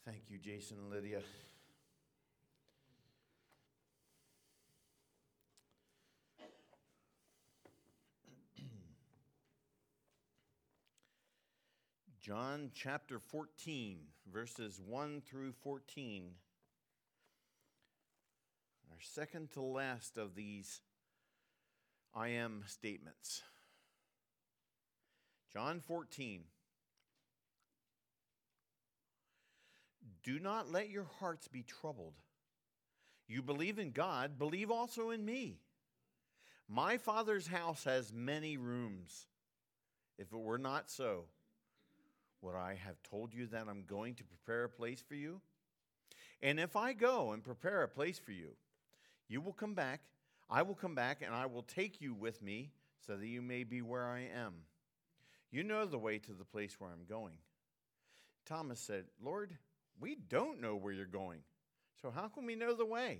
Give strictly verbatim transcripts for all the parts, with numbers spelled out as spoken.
Thank you, Jason and Lydia. John chapter fourteen, verses one through fourteen. Our second to last of these I am statements. John fourteen. Do not let your hearts be troubled. You believe in God, believe also in me. My Father's house has many rooms. If it were not so, would I have told you that I'm going to prepare a place for you? And if I go and prepare a place for you, you will come back, I will come back, and I will take you with me so that you may be where I am. You know the way to the place where I'm going. Thomas said, Lord, we don't know where you're going, so how can we know the way?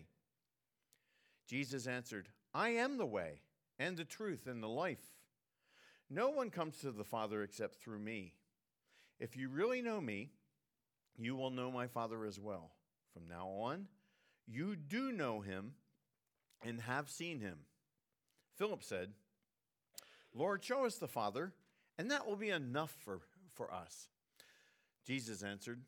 Jesus answered, I am the way and the truth and the life. No one comes to the Father except through me. If you really know me, you will know my Father as well. From now on, you do know him and have seen him. Philip said, Lord, show us the Father, and that will be enough for, for us. Jesus answered,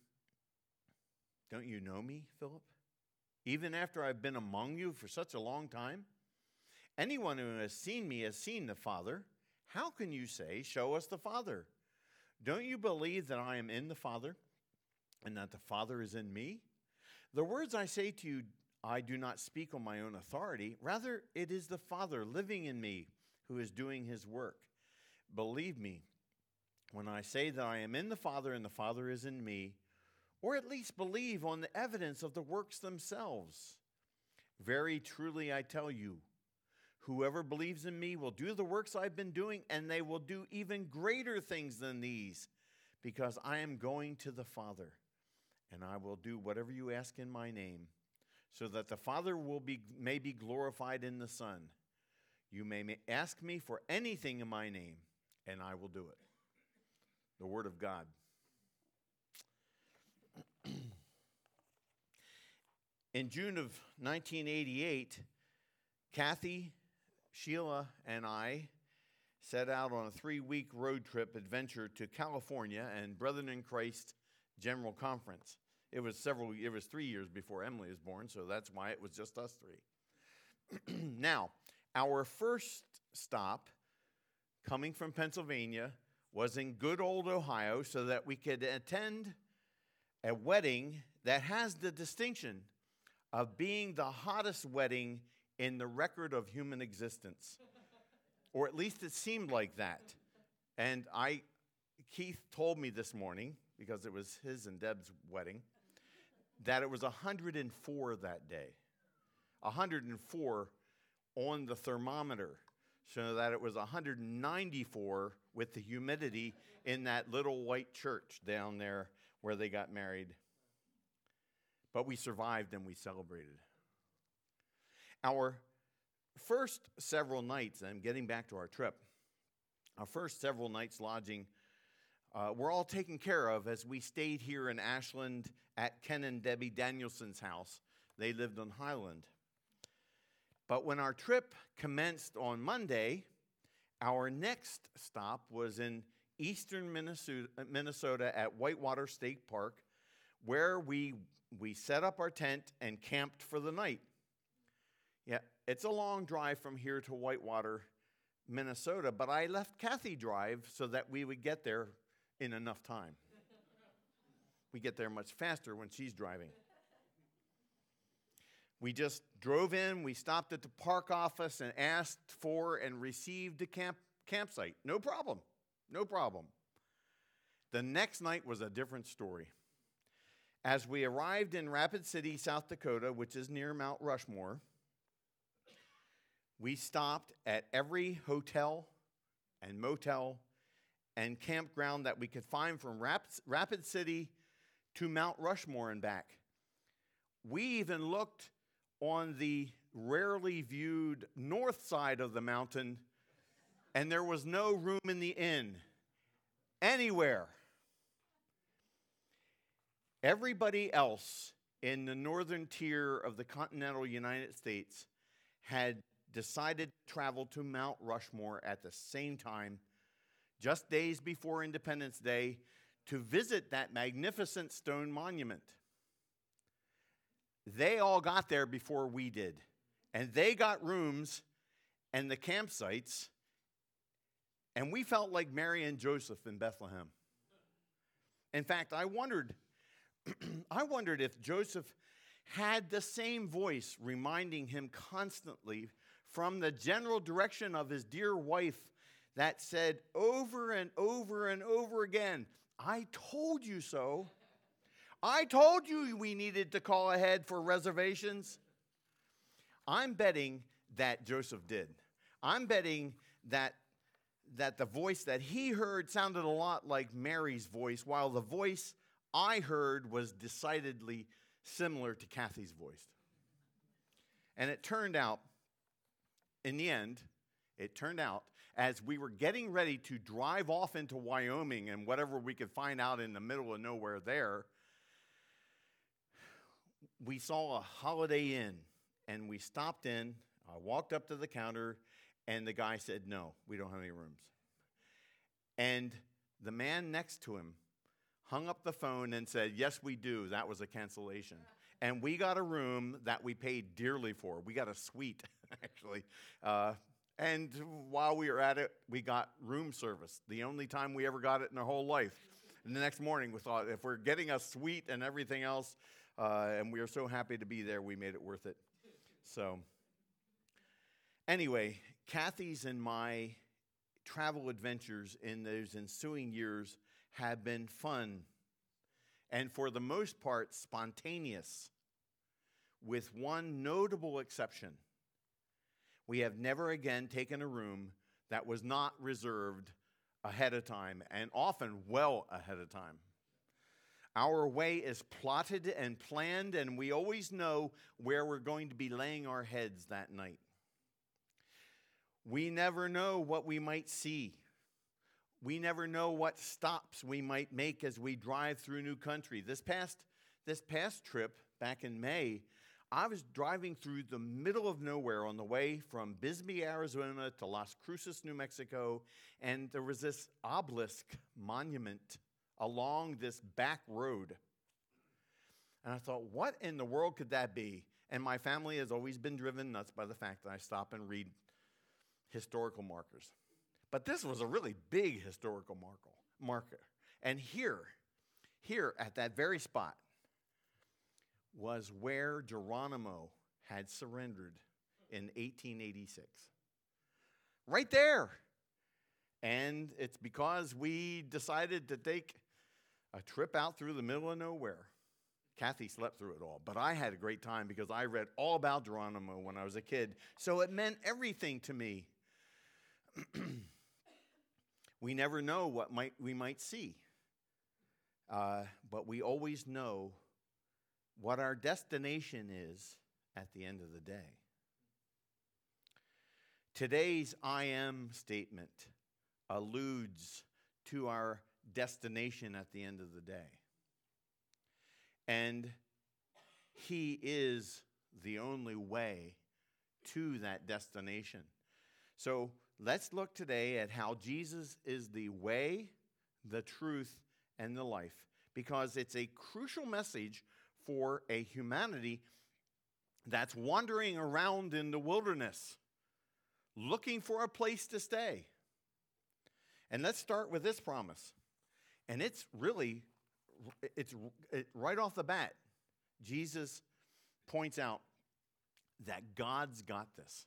don't you know me, Philip? Even after I've been among you for such a long time? Anyone who has seen me has seen the Father. How can you say, show us the Father? Don't you believe that I am in the Father and that the Father is in me? The words I say to you, I do not speak on my own authority. Rather, it is the Father living in me who is doing his work. Believe me, when I say that I am in the Father and the Father is in me, or at least believe on the evidence of the works themselves. Very truly I tell you, whoever believes in me will do the works I've been doing, and they will do even greater things than these, because I am going to the Father, and I will do whatever you ask in my name, so that the Father will be may be glorified in the Son. You may ask me for anything in my name, and I will do it. The Word of God. In June of nineteen eighty-eight, Kathy, Sheila, and I set out on a three-week road trip adventure to California and Brethren in Christ General Conference. It was several. It was three years before Emily was born, so that's why it was just us three. Now, our first stop, coming from Pennsylvania, was in good old Ohio, so that we could attend a wedding that has the distinction of being the hottest wedding in the record of human existence. Or at least it seemed like that. And I, Keith told me this morning, because it was his and Deb's wedding, that it was one hundred four that day. one hundred four on the thermometer, so that it was one hundred ninety-four with the humidity in that little white church down there where they got married. But we survived and we celebrated. Our first several nights, and getting back to our trip, our first several nights lodging uh, were all taken care of as we stayed here in Ashland at Ken and Debbie Danielson's house. They lived on Highland. But when our trip commenced on Monday, our next stop was in eastern Minnesota, Minnesota at Whitewater State Park, where we we set up our tent and camped for the night. Yeah, it's a long drive from here to Whitewater, Minnesota, but I left Kathy drive so that we would get there in enough time. We get there much faster when she's driving. We just drove in, we stopped at the park office and asked for and received a camp campsite. No problem, no problem. The next night was a different story. As we arrived in Rapid City, South Dakota, which is near Mount Rushmore, we stopped at every hotel and motel and campground that we could find from Rapid City to Mount Rushmore and back. We even looked on the rarely viewed north side of the mountain, and there was no room in the inn anywhere. Everybody else in the northern tier of the continental United States had decided to travel to Mount Rushmore at the same time, just days before Independence Day, to visit that magnificent stone monument. They all got there before we did, and they got rooms and the campsites, and we felt like Mary and Joseph in Bethlehem. In fact, I wondered, I wondered if Joseph had the same voice reminding him constantly from the general direction of his dear wife that said over and over and over again, "I told you so. I told you we needed to call ahead for reservations." I'm betting that Joseph did. I'm betting that, that the voice that he heard sounded a lot like Mary's voice, while the voice I heard was decidedly similar to Kathy's voice. And it turned out, in the end, it turned out, as we were getting ready to drive off into Wyoming and whatever we could find out in the middle of nowhere there, we saw a Holiday Inn, and we stopped in. I walked up to the counter, and the guy said, "No, we don't have any rooms." And the man next to him hung up the phone and said, "Yes, we do. That was a cancellation." And we got a room that we paid dearly for. We got a suite, actually. Uh, and while we were at it, we got room service, the only time we ever got it in our whole life. And the next morning, we thought, if we're getting a suite and everything else, uh, and we are so happy to be there, we made it worth it. So anyway, Kathy's and my travel adventures in those ensuing years have been fun and for the most part spontaneous, with one notable exception. We have never again taken a room that was not reserved ahead of time, and often well ahead of time. Our way is plotted and planned, and we always know where we're going to be laying our heads that night. We never know what we might see. We never know what stops we might make as we drive through new country. This past, this past trip, back in May, I was driving through the middle of nowhere on the way from Bisbee, Arizona to Las Cruces, New Mexico, and there was this obelisk monument along this back road. And I thought, what in the world could that be? And my family has always been driven nuts by the fact that I stop and read historical markers. But this was a really big historical marker. And here, here at that very spot, was where Geronimo had surrendered in eighteen eighty-six. Right there. And it's because we decided to take a trip out through the middle of nowhere. Kathy slept through it all, but I had a great time because I read all about Geronimo when I was a kid, so it meant everything to me. We never know what might we might see, uh, but we always know what our destination is at the end of the day. Today's I am statement alludes to our destination at the end of the day. And he is the only way to that destination. So let's look today at how Jesus is the way, the truth, and the life, because it's a crucial message for a humanity that's wandering around in the wilderness, looking for a place to stay. And let's start with this promise. And it's really, it's it, right off the bat, Jesus points out that God's got this.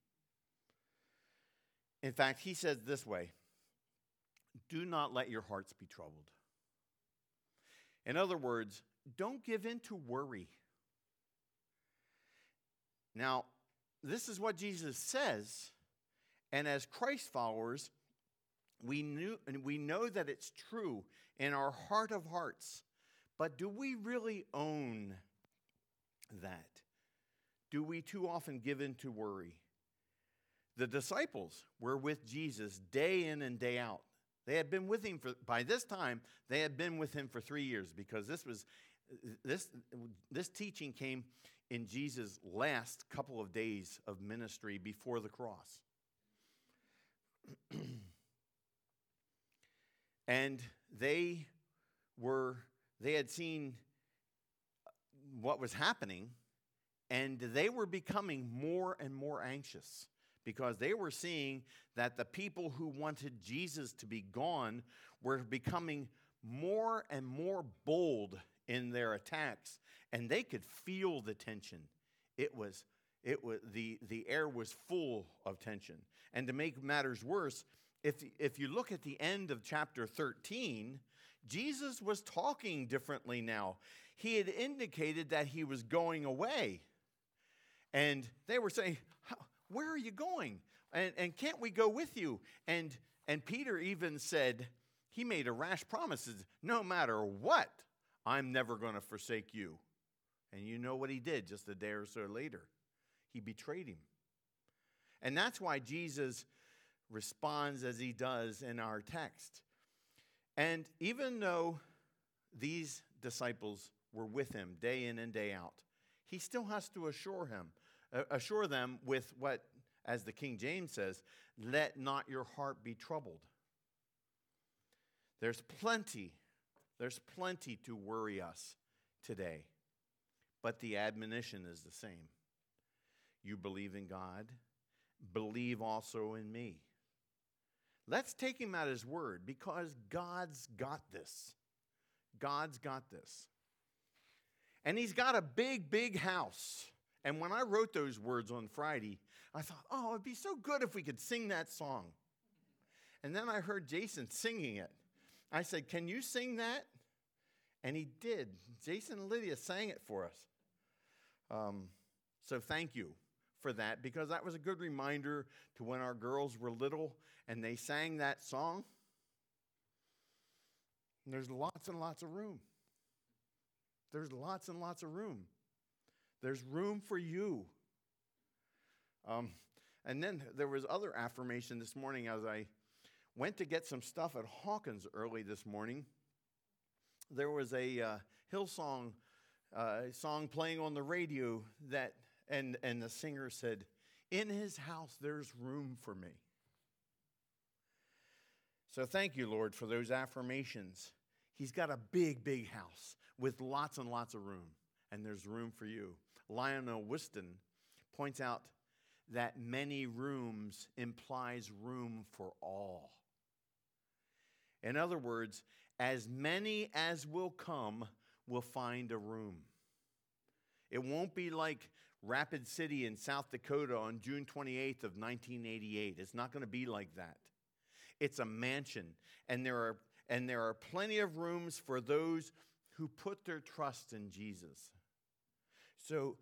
In fact, he says this way, "Do not let your hearts be troubled." In other words, don't give in to worry. Now, this is what Jesus says, and as Christ followers, we knew and we know that it's true in our heart of hearts. But do we really own that? Do we too often give in to worry? The disciples were with Jesus day in and day out. They had been with him for, by this time, they had been with him for three years because this was this, this teaching came in Jesus' last couple of days of ministry before the cross. And they were, they had seen what was happening, and they were becoming more and more anxious because they were seeing that the people who wanted Jesus to be gone were becoming more and more bold in their attacks, and they could feel the tension. It was, it was the, the air was full of tension. And to make matters worse, if, if you look at the end of chapter thirteen, Jesus was talking differently now. He had indicated that he was going away. And they were saying, where are you going? And, and can't we go with you? And, and Peter even said, he made a rash promise, no matter what, I'm never going to forsake you. And you know what he did just a day or so later. He betrayed him. And that's why Jesus responds as he does in our text. And even though these disciples were with him day in and day out, he still has to assure him, uh, assure them with what, as the King James says, let not your heart be troubled. There's plenty, there's plenty to worry us today, but the admonition is the same. You believe in God, believe also in me. Let's take him at his word because God's got this. God's got this. And he's got a big, big house. And when I wrote those words on Friday, I thought, oh, it'd be so good if we could sing that song. And then I heard Jason singing it. I said, can you sing that? And he did. Jason and Lydia sang it for us. Um, so thank you for that, because that was a good reminder to when our girls were little and they sang that song. And there's lots and lots of room. There's lots and lots of room. There's room for you. Um, and then there was other affirmation this morning as I went to get some stuff at Hawkins early this morning. There was a uh, Hillsong uh, song playing on the radio that, and, and the singer said, in his house there's room for me. So thank you, Lord, for those affirmations. He's got a big, big house with lots and lots of room, and there's room for you. Lionel Whiston points out that many rooms implies room for all. In other words, as many as will come will find a room. It won't be like Rapid City in South Dakota on June twenty-eighth of nineteen eighty-eight. It's not going to be like that. It's a mansion, and there are and there are plenty of rooms for those who put their trust in Jesus. So,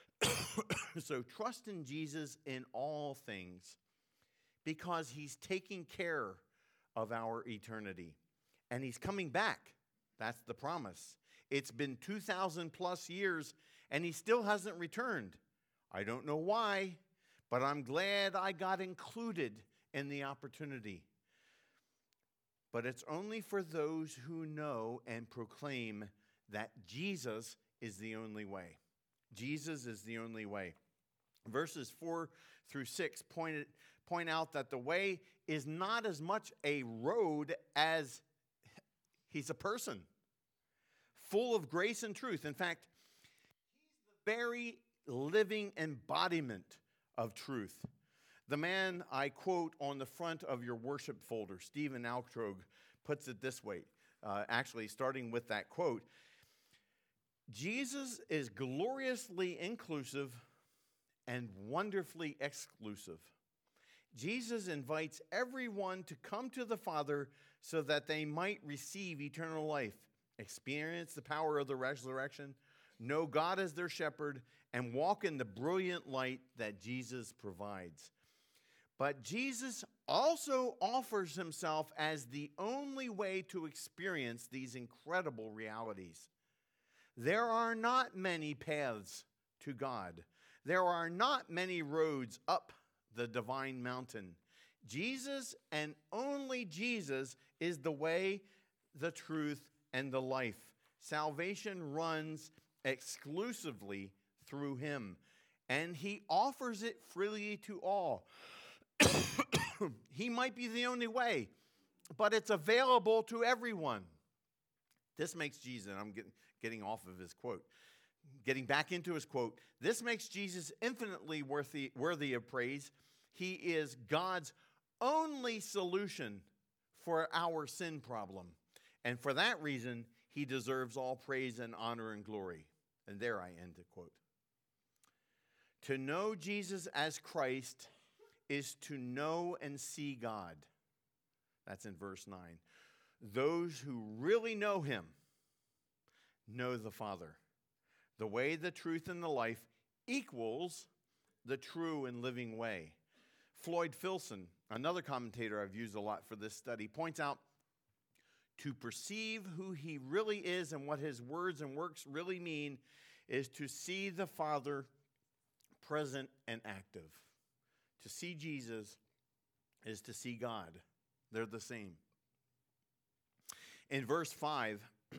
so trust in Jesus in all things, because he's taking care of our eternity. And he's coming back. That's the promise. It's been two thousand plus years, and he still hasn't returned. I don't know why, but I'm glad I got included in the opportunity. But it's only for those who know and proclaim that Jesus is the only way. Jesus is the only way. Verses four through six point, point out that the way is not as much a road as he's a person, full of grace and truth. In fact, he's the very living embodiment of truth. The man I quote on the front of your worship folder, Stephen Altrog, puts it this way, uh, actually starting with that quote. Jesus is gloriously inclusive and wonderfully exclusive. Jesus invites everyone to come to the Father so that they might receive eternal life, experience the power of the resurrection, know God as their shepherd, and walk in the brilliant light that Jesus provides. But Jesus also offers himself as the only way to experience these incredible realities. There are not many paths to God. There are not many roads up the divine mountain. Jesus and only Jesus is the way, the truth, and the life, Salvation runs exclusively through him, and he offers it freely to all. He might be the only way, but it's available to everyone. This makes Jesus, and I'm getting, getting off of his quote, getting back into his quote, this makes Jesus infinitely worthy, worthy of praise. He is God's only solution for our sin problem. And for that reason, he deserves all praise and honor and glory. And there I end the quote. To know Jesus as Christ is to know and see God. That's in verse nine. Those who really know him know the Father. The way, the truth, and the life equals the true and living way. Floyd Filson, another commentator I've used a lot for this study, points out, to perceive who he really is and what his words and works really mean is to see the Father present and active. To see Jesus is to see God. They're the same. In verse five,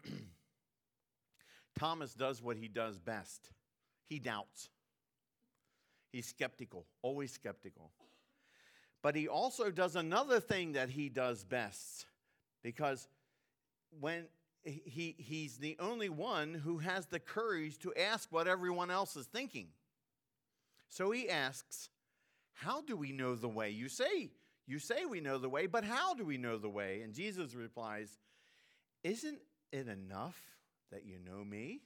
Thomas does what he does best. He doubts. He's skeptical, always skeptical. But he also does another thing that he does best, because when he, he's the only one who has the courage to ask what everyone else is thinking. So he asks, how do we know the way? You say, you say we know the way, but how do we know the way? And Jesus replies, isn't it enough that you know me?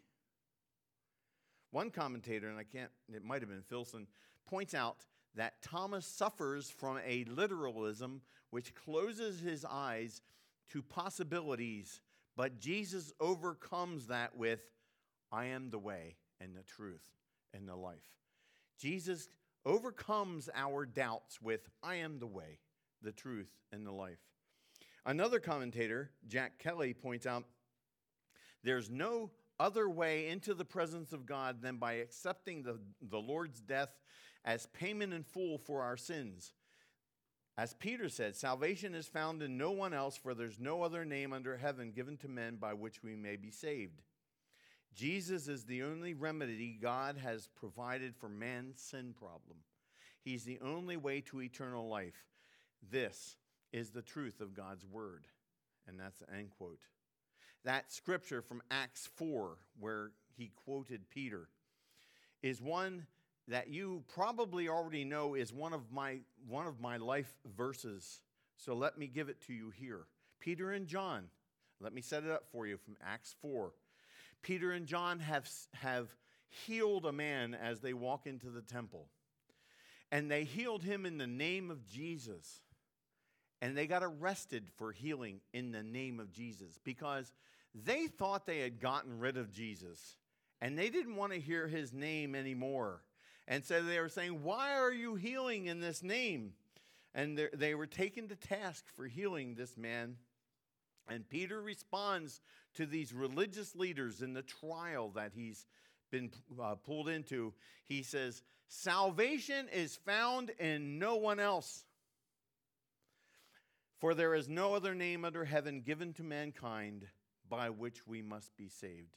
One commentator, and I can't, it might have been Filson, points out that Thomas suffers from a literalism which closes his eyes to possibilities, but Jesus overcomes that with, I am the way and the truth and the life. Jesus overcomes our doubts with, I am the way, the truth, and the life. Another commentator, Jack Kelly, points out, there's no other way into the presence of God than by accepting the, the Lord's death as payment in full for our sins. As Peter said, salvation is found in no one else, for there's no other name under heaven given to men by which we may be saved. Jesus is the only remedy God has provided for man's sin problem. He's the only way to eternal life. This is the truth of God's word. And that's the end quote. That scripture from Acts four, where he quoted Peter, is one that you probably already know is one of my one of my life verses. So let me give it to you here. Peter and John, let me set it up for you from Acts four. Peter and John have, have healed a man as they walk into the temple. And they healed him in the name of Jesus. And they got arrested for healing in the name of Jesus because they thought they had gotten rid of Jesus. And they didn't want to hear his name anymore. And so they were saying, why are you healing in this name? And they were taken to task for healing this man. And Peter responds to these religious leaders in the trial that he's been uh, pulled into. He says, salvation is found in no one else. For there is no other name under heaven given to mankind by which we must be saved.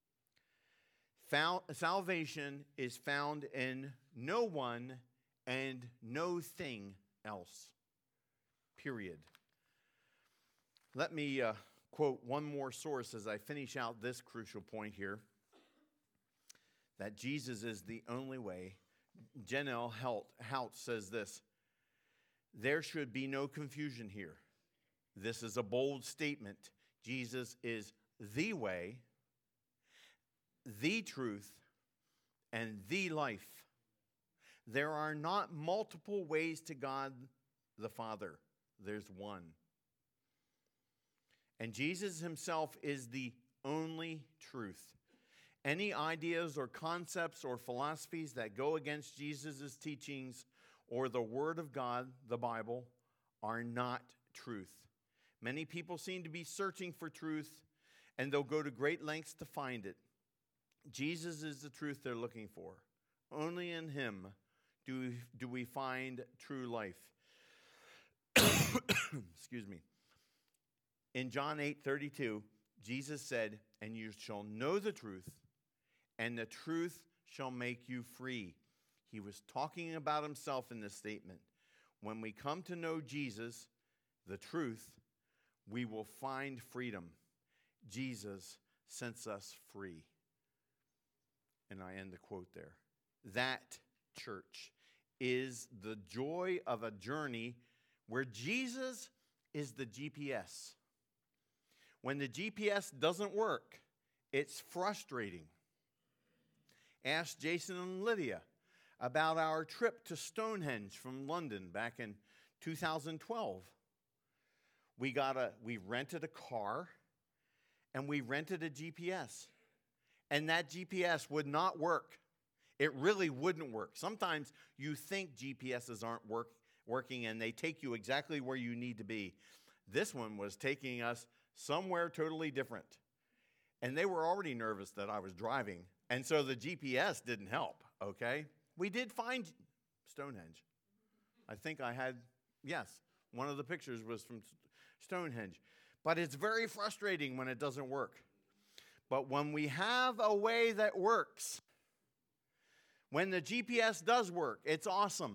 Fal- salvation is found in no one and no thing else. Period. Let me uh, quote one more source as I finish out this crucial point here, that Jesus is the only way. Jen L. Hout says this, there should be no confusion here. This is a bold statement. Jesus is the way, the truth, and the life. There are not multiple ways to God the Father. There's one. And Jesus himself is the only truth. Any ideas or concepts or philosophies that go against Jesus' teachings or the Word of God, the Bible, are not truth. Many people seem to be searching for truth, and they'll go to great lengths to find it. Jesus is the truth they're looking for. Only in him do we, do we find true life. Excuse me. In John eight thirty-two, Jesus said, and you shall know the truth, and the truth shall make you free. He was talking about himself in this statement. When we come to know Jesus, the truth, we will find freedom. Jesus sets us free. And I end the quote there. That, church, is the joy of a journey where Jesus is the G P S. When the G P S doesn't work, it's frustrating. Ask Jason and Lydia about our trip to Stonehenge from London back in two thousand twelve. We got a we rented a car and we rented a G P S. And that G P S would not work. It really wouldn't work. Sometimes you think G P Ss aren't work, working and they take you exactly where you need to be. This one was taking us somewhere totally different. And they were already nervous that I was driving. And so the G P S didn't help, okay? We did find Stonehenge. I think I had, yes, one of the pictures was from Stonehenge. But it's very frustrating when it doesn't work. But when we have a way that works, when the G P S does work, it's awesome.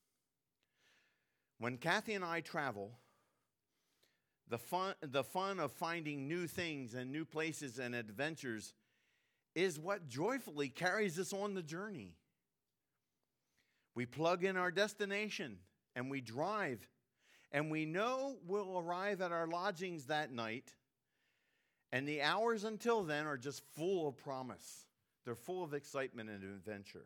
When Kathy and I travel, the fun, the fun of finding new things and new places and adventures is what joyfully carries us on the journey. We plug in our destination and we drive, and we know we'll arrive at our lodgings that night, and the hours until then are just full of promise. They're full of excitement and adventure.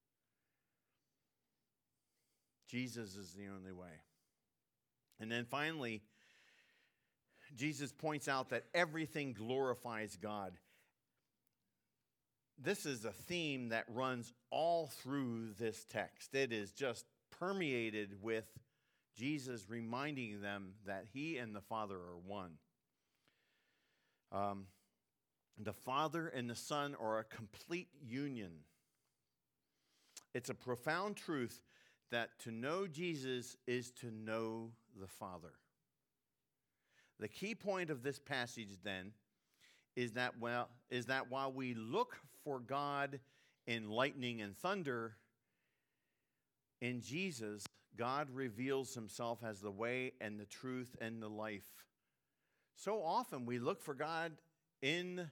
Jesus is the only way. And then finally, Jesus points out that everything glorifies God. This is a theme that runs all through this text. It is just permeated with Jesus reminding them that he and the Father are one. Um, the Father and the Son are a complete union. It's a profound truth that to know Jesus is to know the Father. The key point of this passage then is that, well, is that while we look for God in lightning and thunder, in Jesus, God reveals himself as the way and the truth and the life. So often we look for God in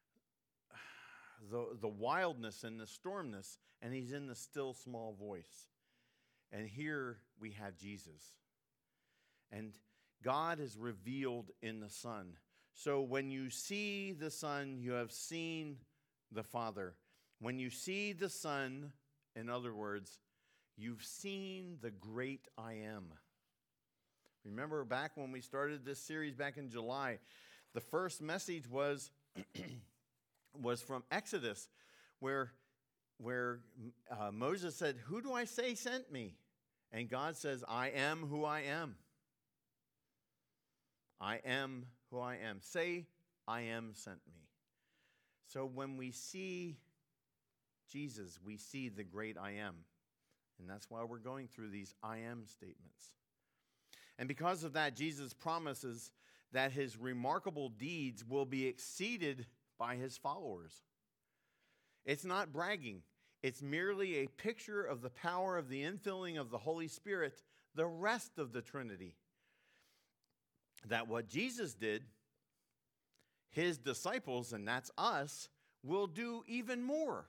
the, the wildness and the stormness, and he's in the still small voice. And here we have Jesus. And God is revealed in the Son. So when you see the Son, you have seen the Father. When you see the Son, in other words, you've seen the great I am. Remember back when we started this series back in July, the first message was, was from Exodus, where, where uh, Moses said, "Who do I say sent me?" And God says, "I am who I am." I am who I am. Say, "I am sent me." So when we see Jesus, we see the great I am. And that's why we're going through these I am statements. And because of that, Jesus promises that his remarkable deeds will be exceeded by his followers. It's not bragging. It's merely a picture of the power of the infilling of the Holy Spirit, the rest of the Trinity. That what Jesus did, his disciples, and that's us, will do even more.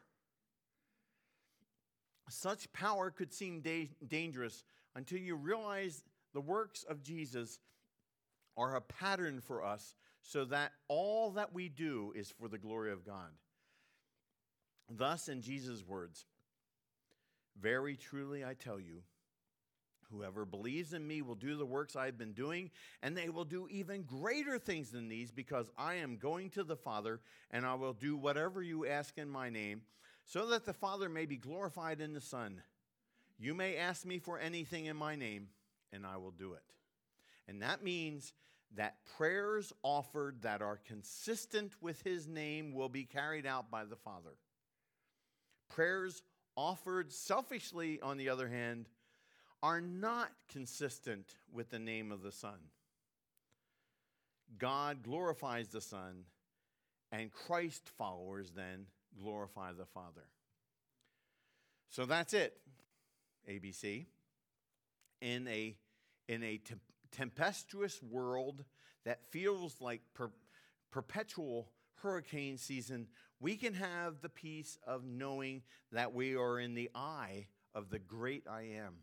Such power could seem da- dangerous until you realize the works of Jesus are a pattern for us, so that all that we do is for the glory of God. Thus, in Jesus' words, "Very truly I tell you, whoever believes in me will do the works I have been doing, and they will do even greater things than these, because I am going to the Father, and I will do whatever you ask in my name, so that the Father may be glorified in the Son. You may ask me for anything in my name, and I will do it." And that means that prayers offered that are consistent with his name will be carried out by the Father. Prayers offered selfishly, on the other hand, are not consistent with the name of the Son. God glorifies the Son, And Christ followers then glorify the Father. So that's it, A B C. In a, in a te- tempestuous world that feels like per- perpetual hurricane season, we can have the peace of knowing that we are in the eye of the great I am.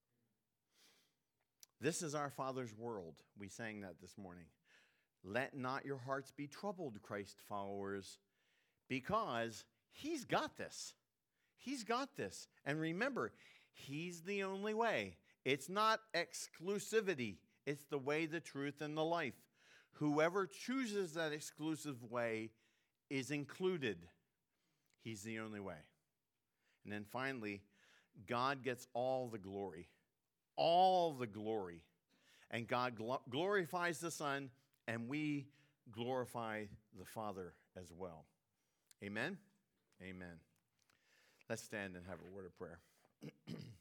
This is our Father's world. We sang that this morning. Let not your hearts be troubled, Christ followers, because he's got this. He's got this. And remember, he's the only way. It's not exclusivity. It's the way, the truth, and the life. Whoever chooses that exclusive way is included. He's the only way. And then finally, God gets all the glory. All the glory. And God gl- glorifies the Son, and we glorify the Father as well. Amen? Amen. Let's stand and have a word of prayer.